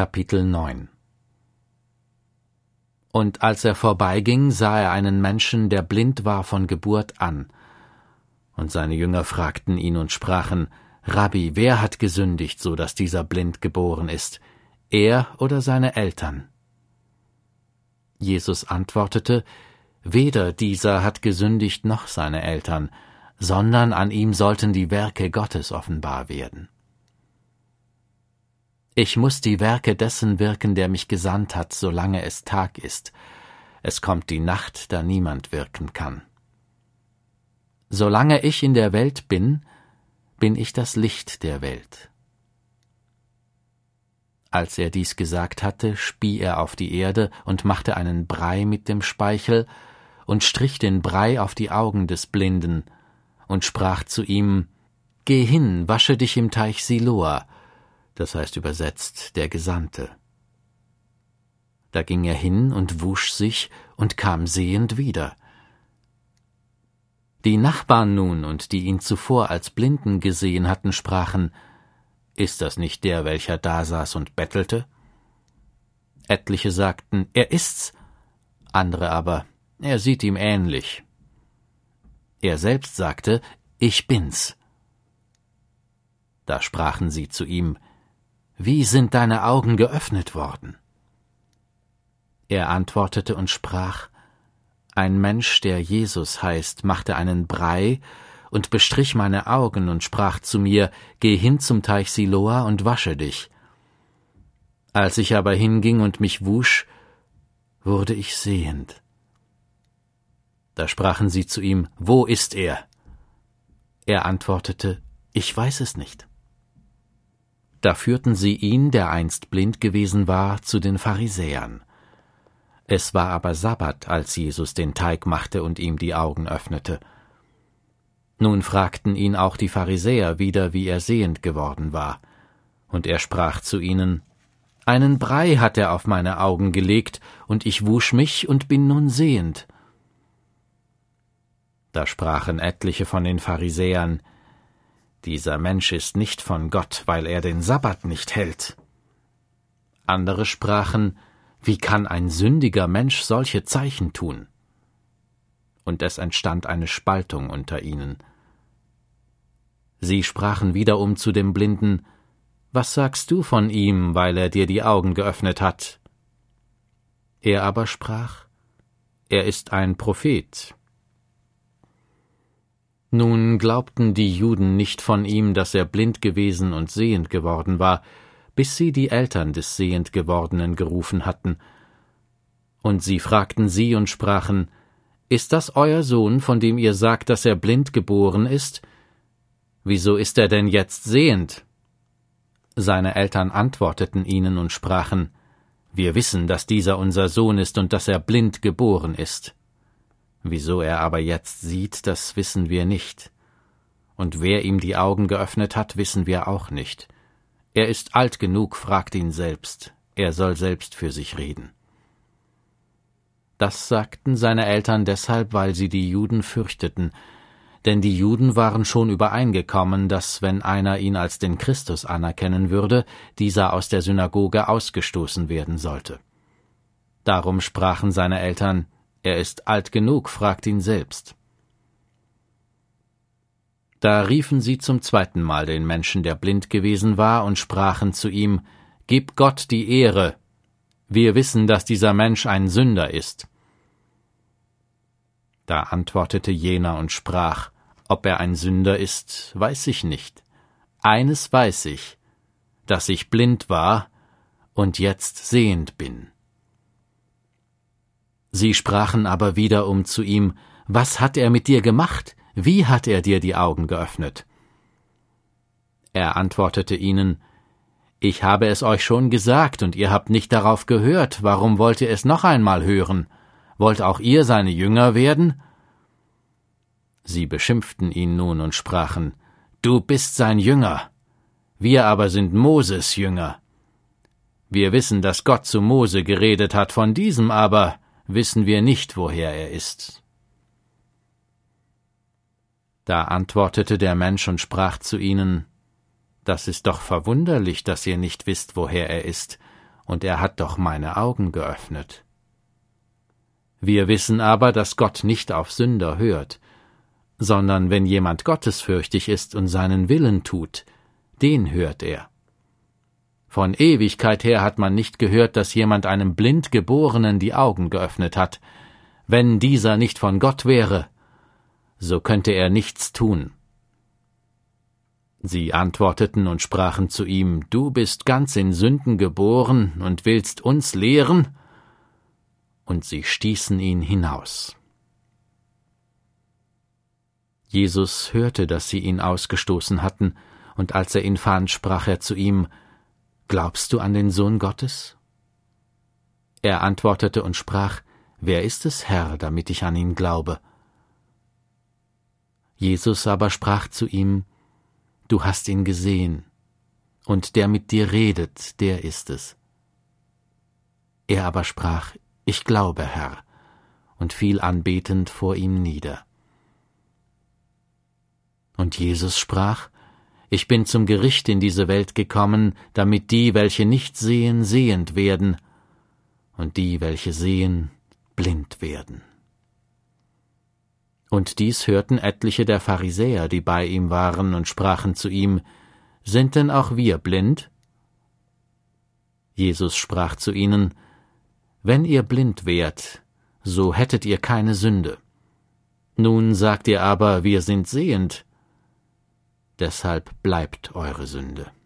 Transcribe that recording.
Kapitel 9. Und als er vorbeiging, sah er einen Menschen, der blind war von Geburt an. Und seine Jünger fragten ihn und sprachen: Rabbi, wer hat gesündigt, so dass dieser blind geboren ist, er oder seine Eltern? Jesus antwortete: Weder dieser hat gesündigt noch seine Eltern, sondern an ihm sollten die Werke Gottes offenbar werden. Ich muß die Werke dessen wirken, der mich gesandt hat, solange es Tag ist. Es kommt die Nacht, da niemand wirken kann. Solange ich in der Welt bin, bin ich das Licht der Welt. Als er dies gesagt hatte, spie er auf die Erde und machte einen Brei mit dem Speichel und strich den Brei auf die Augen des Blinden und sprach zu ihm: Geh hin, wasche dich im Teich Siloa, das heißt übersetzt der Gesandte. Da ging er hin und wusch sich und kam sehend wieder. Die Nachbarn nun und die ihn zuvor als Blinden gesehen hatten, sprachen: Ist das nicht der, welcher dasaß und bettelte? Etliche sagten: Er ist's, andere aber: Er sieht ihm ähnlich. Er selbst sagte: Ich bin's. Da sprachen sie zu ihm: Wie sind deine Augen geöffnet worden? Er antwortete und sprach: Ein Mensch, der Jesus heißt, machte einen Brei und bestrich meine Augen und sprach zu mir: Geh hin zum Teich Siloa und wasche dich. Als ich aber hinging und mich wusch, wurde ich sehend. Da sprachen sie zu ihm: Wo ist er? Er antwortete: Ich weiß es nicht. Da führten sie ihn, der einst blind gewesen war, zu den Pharisäern. Es war aber Sabbat, als Jesus den Teig machte und ihm die Augen öffnete. Nun fragten ihn auch die Pharisäer wieder, wie er sehend geworden war. Und er sprach zu ihnen: Einen Brei hat er auf meine Augen gelegt, und ich wusch mich und bin nun sehend. Da sprachen etliche von den Pharisäern: Dieser Mensch ist nicht von Gott, weil er den Sabbat nicht hält. Andere sprachen: Wie kann ein sündiger Mensch solche Zeichen tun? Und es entstand eine Spaltung unter ihnen. Sie sprachen wiederum zu dem Blinden: Was sagst du von ihm, weil er dir die Augen geöffnet hat? Er aber sprach: Er ist ein Prophet. Nun glaubten die Juden nicht von ihm, dass er blind gewesen und sehend geworden war, bis sie die Eltern des sehend Gewordenen gerufen hatten. Und sie fragten sie und sprachen: Ist das euer Sohn, von dem ihr sagt, dass er blind geboren ist? Wieso ist er denn jetzt sehend? Seine Eltern antworteten ihnen und sprachen: Wir wissen, dass dieser unser Sohn ist und dass er blind geboren ist. Wieso er aber jetzt sieht, das wissen wir nicht. Und wer ihm die Augen geöffnet hat, wissen wir auch nicht. Er ist alt genug, fragt ihn selbst. Er soll selbst für sich reden. Das sagten seine Eltern deshalb, weil sie die Juden fürchteten. Denn die Juden waren schon übereingekommen, dass, wenn einer ihn als den Christus anerkennen würde, dieser aus der Synagoge ausgestoßen werden sollte. Darum sprachen seine Eltern: Er ist alt genug, fragt ihn selbst. Da riefen sie zum zweiten Mal den Menschen, der blind gewesen war, und sprachen zu ihm: Gib Gott die Ehre. Wir wissen, dass dieser Mensch ein Sünder ist. Da antwortete jener und sprach: Ob er ein Sünder ist, weiß ich nicht. Eines weiß ich, dass ich blind war und jetzt sehend bin. Sie sprachen aber wiederum zu ihm: Was hat er mit dir gemacht? Wie hat er dir die Augen geöffnet? Er antwortete ihnen: Ich habe es euch schon gesagt, und ihr habt nicht darauf gehört. Warum wollt ihr es noch einmal hören? Wollt auch ihr seine Jünger werden? Sie beschimpften ihn nun und sprachen: Du bist sein Jünger. Wir aber sind Moses Jünger. Wir wissen, dass Gott zu Mose geredet hat, von diesem aber wissen wir nicht, woher er ist. Da antwortete der Mensch und sprach zu ihnen: Das ist doch verwunderlich, dass ihr nicht wisst, woher er ist, und er hat doch meine Augen geöffnet. Wir wissen aber, dass Gott nicht auf Sünder hört, sondern wenn jemand gottesfürchtig ist und seinen Willen tut, den hört er. Von Ewigkeit her hat man nicht gehört, dass jemand einem Blindgeborenen die Augen geöffnet hat. Wenn dieser nicht von Gott wäre, so könnte er nichts tun. Sie antworteten und sprachen zu ihm: Du bist ganz in Sünden geboren und willst uns lehren? Und sie stießen ihn hinaus. Jesus hörte, dass sie ihn ausgestoßen hatten, und als er ihn fand, sprach er zu ihm: Glaubst du an den Sohn Gottes? Er antwortete und sprach: Wer ist es, Herr, damit ich an ihn glaube? Jesus aber sprach zu ihm: Du hast ihn gesehen, und der mit dir redet, der ist es. Er aber sprach: Ich glaube, Herr, und fiel anbetend vor ihm nieder. Und Jesus sprach: Ich bin zum Gericht in diese Welt gekommen, damit die, welche nicht sehen, sehend werden, und die, welche sehen, blind werden. Und dies hörten etliche der Pharisäer, die bei ihm waren, und sprachen zu ihm: Sind denn auch wir blind? Jesus sprach zu ihnen: Wenn ihr blind wärt, so hättet ihr keine Sünde. Nun sagt ihr aber, wir sind sehend. Deshalb bleibt eure Sünde.